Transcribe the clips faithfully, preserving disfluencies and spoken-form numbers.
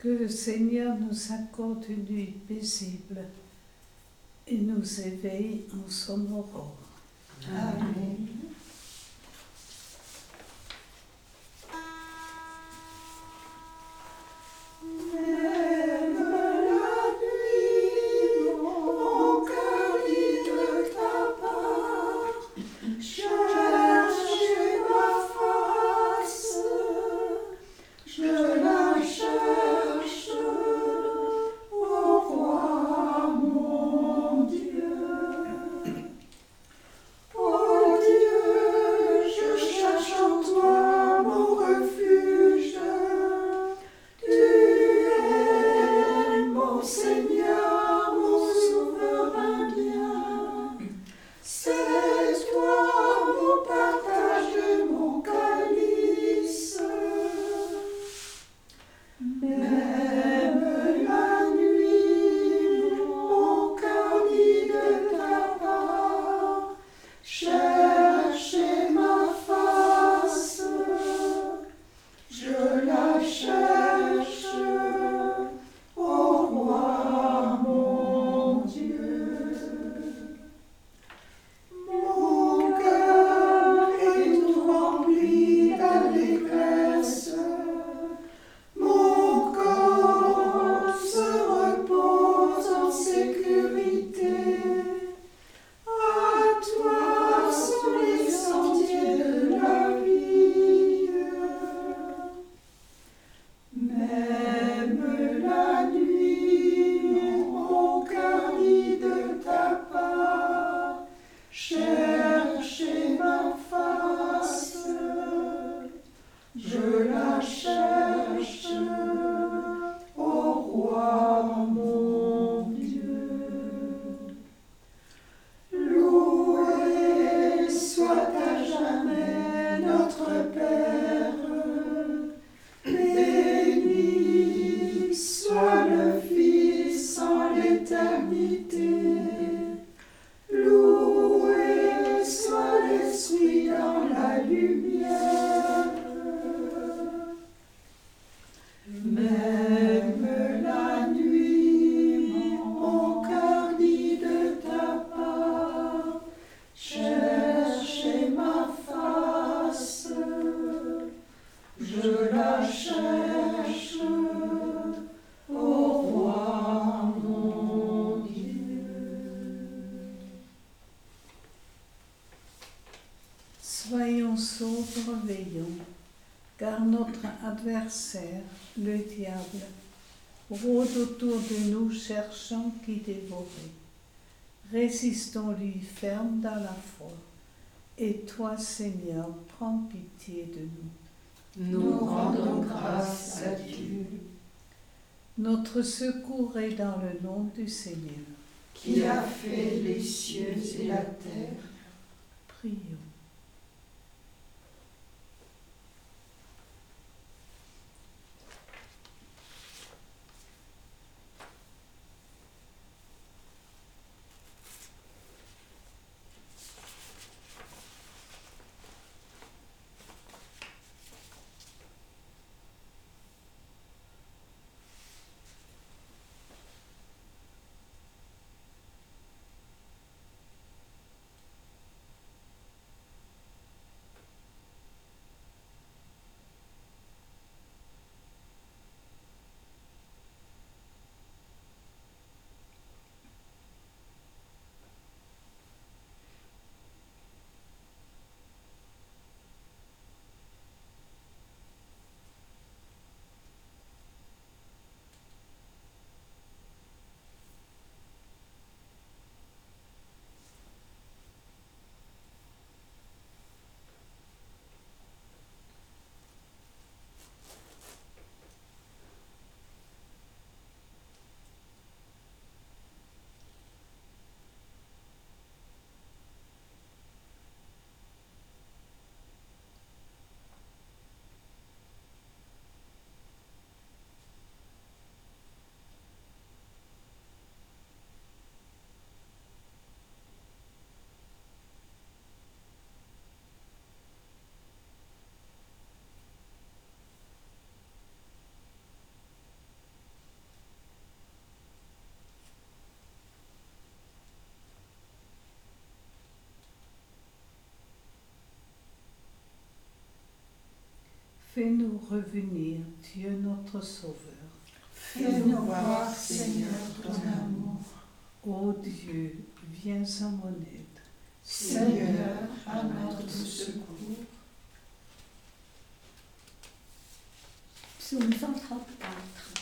Que le Seigneur nous accorde une nuit paisible et nous éveille en son aurore. Amen. Soyons sobres, veillons, car notre adversaire, le diable, rôde autour de nous cherchant qui dévorer. Résistons-lui ferme dans la foi, et toi, Seigneur, prends pitié de nous. Nous rendons grâce à Dieu, Notre secours est dans le nom du Seigneur. qui a fait les cieux et la terre. Prions. Fais-nous revenir, Dieu notre Sauveur. Fais-nous voir, Seigneur, ton amour. Ô Dieu, viens à mon aide. Seigneur, à notre secours. Psaume cent trente-quatre.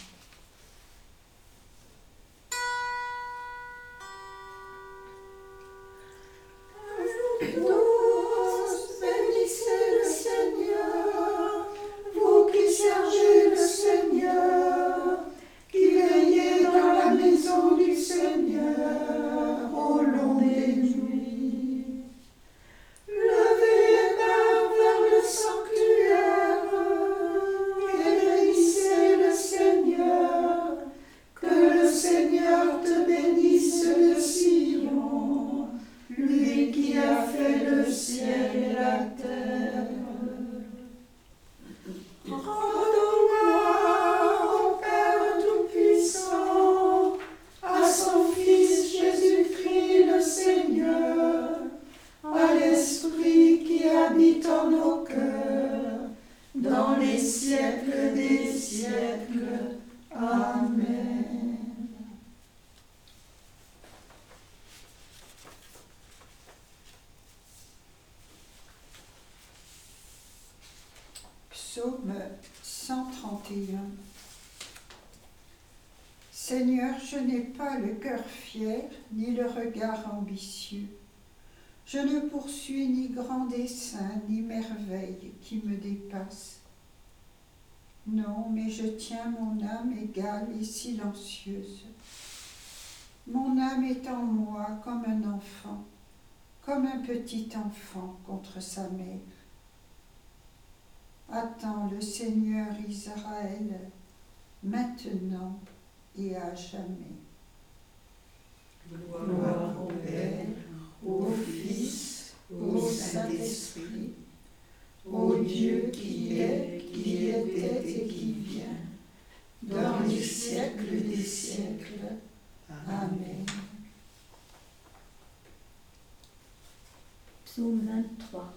Tous, bénissez le Seigneur, vous qui servez le Seigneur, qui veillez dans la maison du Seigneur au long des nuits. Levez les mains vers le sanctuaire et bénissez le Seigneur. Que le Seigneur te bénisse de Sion, lui qui a fait le ciel et la terre. Rendons gloire au Père Tout-Puissant, à son Fils Jésus-Christ le Seigneur, à l'Esprit qui habite en nos cœurs, dans les siècles des siècles. Amen. Psaume cent trente et un. Seigneur, je n'ai pas le cœur fier, ni le regard ambitieux. Je ne poursuis ni grand dessein, ni merveille qui me dépasse. Non, mais je tiens mon âme égale et silencieuse. Mon âme est en moi comme un enfant, comme un petit enfant contre sa mère. Attends le Seigneur Israël, maintenant et à jamais. Gloire au Père, au Fils, au Saint-Esprit, au Dieu qui est, qui était et qui vient, dans les siècles des siècles. Amen. Psaume vingt-trois.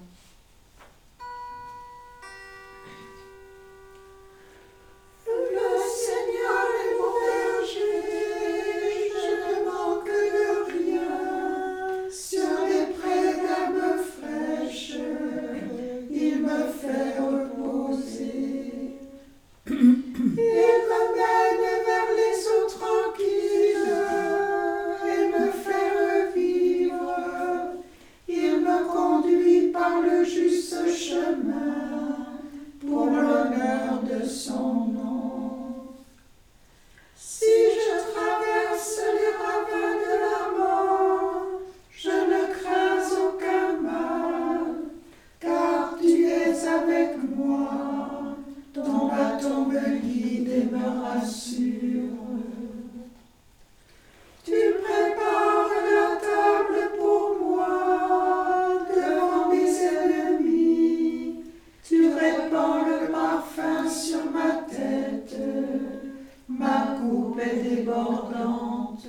Le Seigneur est mon berger, je ne manque de rien. Sur les prés d'herbes fraîches, il me fait reposer. Il me mène vers les eaux tranquilles et me fait revivre. Il me conduit par le juste chemin pour l'honneur de son nom. Si je traverse les ravins de la mort, je ne crains aucun mal, car tu es avec moi. Ton bâton me guide et me rassure. Tu prépares la table pour moi devant mes ennemis. Tu répands le parfum sur ma tête. Ma coupe est débordante.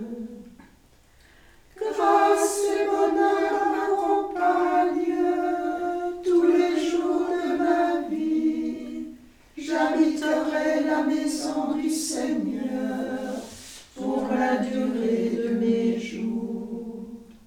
Grâce et bonheur m'accompagnent tous les jours de ma vie. J'habiterai la maison du Seigneur pour la durée de mes jours.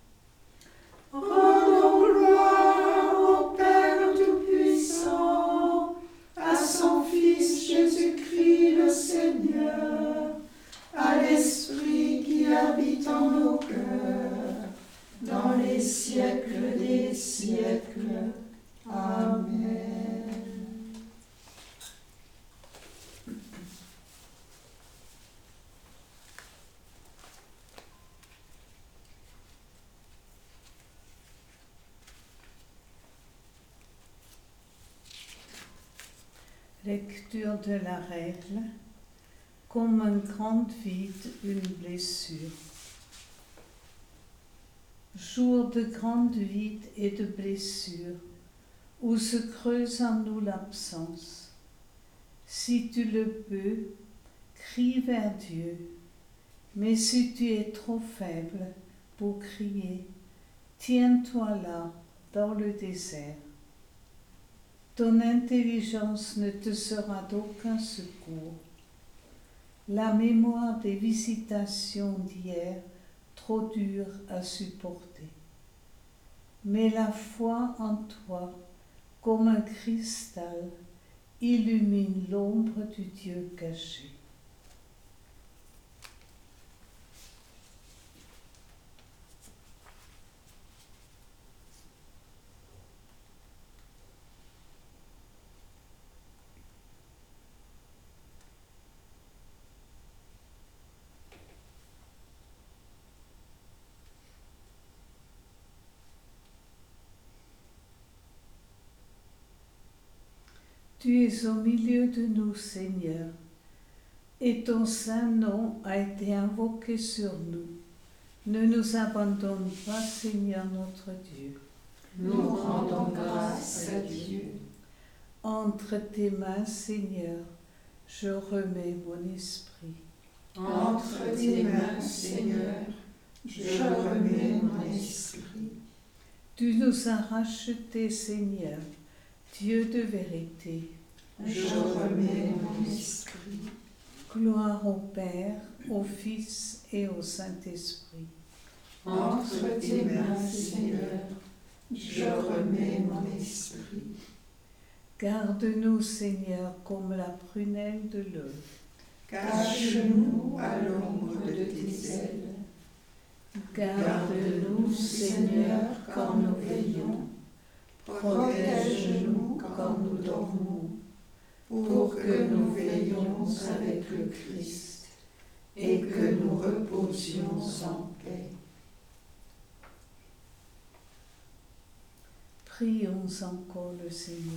Rendons gloire au Père Tout-Puissant, à son Fils Jésus-Christ le Seigneur, à l'Esprit qui habite en nos cœurs, dans les siècles des siècles. Amen. Lecture de la règle, comme un grand vide, une blessure. Jour de grande vide et de blessure, où se creuse en nous l'absence. Si tu le peux, crie vers Dieu, mais si tu es trop faible pour crier, tiens-toi là, dans le désert. Ton intelligence ne te sera d'aucun secours. La mémoire des visitations d'hier, trop dure à supporter. Mais la foi en toi, comme un cristal, illumine l'ombre du Dieu caché. Tu es au milieu de nous, Seigneur, et ton saint nom a été invoqué sur nous. Ne nous abandonne pas, Seigneur notre Dieu. Nous rendons grâce à Dieu. Entre tes mains, Seigneur, je remets mon esprit. Entre tes mains, Seigneur, je remets mon esprit. Tu nous as rachetés, Seigneur, Dieu de vérité. Je remets mon esprit. Gloire au Père, au Fils et au Saint-Esprit. Entre tes mains, Seigneur, je remets mon esprit. Garde-nous, Seigneur, comme la prunelle de l'œil. Cache-nous à l'ombre de tes ailes. Garde-nous, Seigneur, quand nous veillons. Protège-nous quand nous dormons, pour que nous veillions avec le Christ et que nous reposions en paix. Prions encore le Seigneur.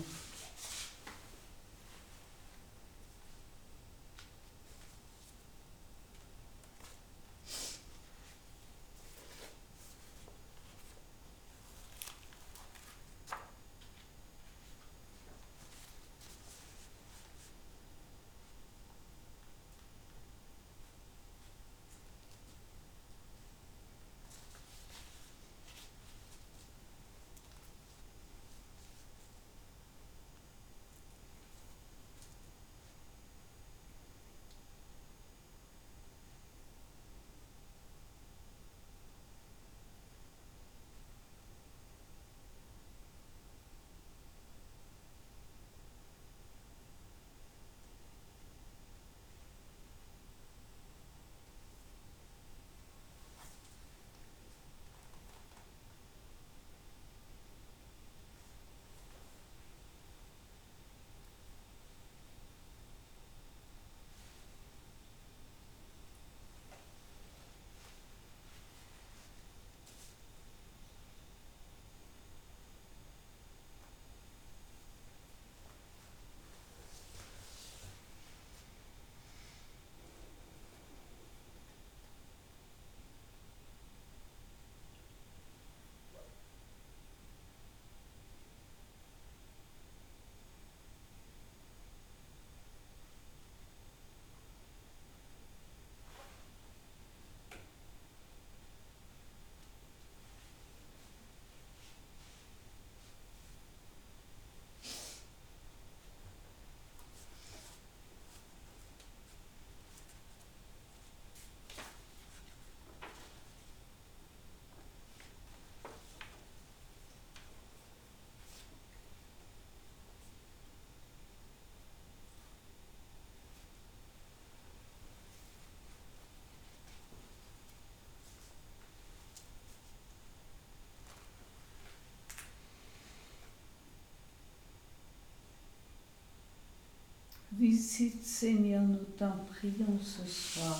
Visite, Seigneur, nous t'en prions ce soir,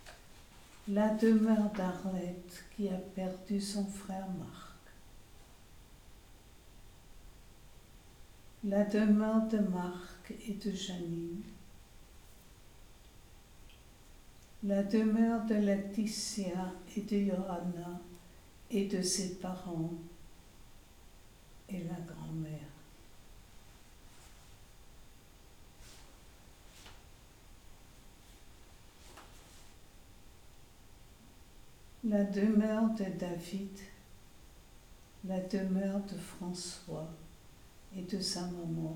la demeure d'Arlette qui a perdu son frère Marc. La demeure de Marc et de Janine. La demeure de Laetitia et de Johanna et de ses parents et la grand-mère. La demeure de David, la demeure de François, et de sa maman.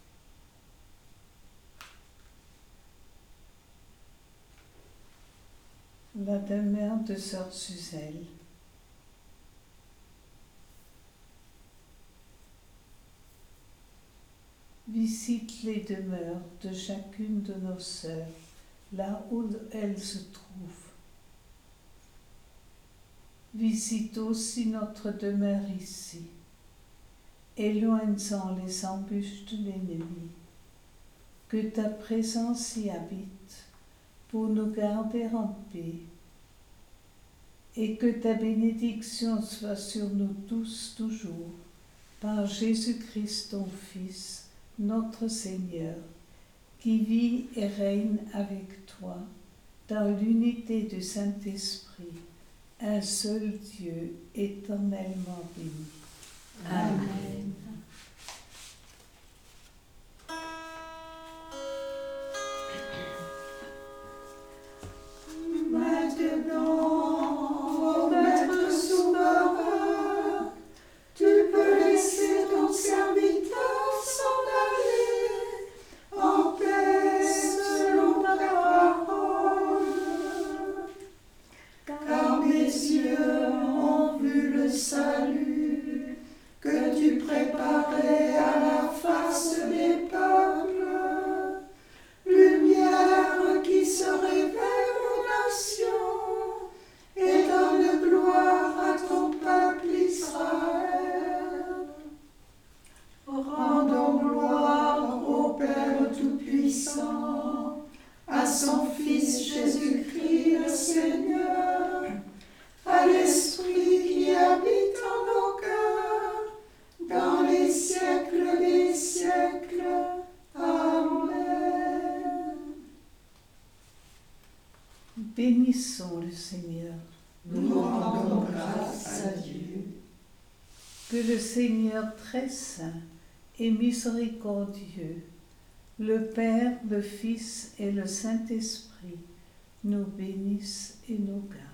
La demeure de sœur Suzelle. Visite les demeures de chacune de nos sœurs, là où elles se trouvent. Visite aussi notre demeure ici, éloigne-en les embûches de l'ennemi. Que ta présence y habite pour nous garder en paix, et que ta bénédiction soit sur nous tous toujours, par Jésus-Christ ton Fils, notre Seigneur, qui vit et règne avec toi dans l'unité du Saint-Esprit, un seul Dieu éternellement béni. Amen. Maintenant, Maître souverain, tu peux laisser ton serviteur s'en aller en paix selon ta parole. Car mes yeux ont vu le salut que tu préparais à la face des peuples, lumière qui se révèle et donne gloire à ton peuple Israël. Rendons gloire au Père Tout-Puissant, à son Fils Jésus-Christ le Seigneur, à l'Esprit qui habite en nos cœurs, dans les siècles des siècles. Amen. Bénissons le Seigneur. Nous rendons grâce à Dieu. Que le Seigneur très saint et miséricordieux, le Père, le Fils et le Saint-Esprit, nous bénisse et nous garde.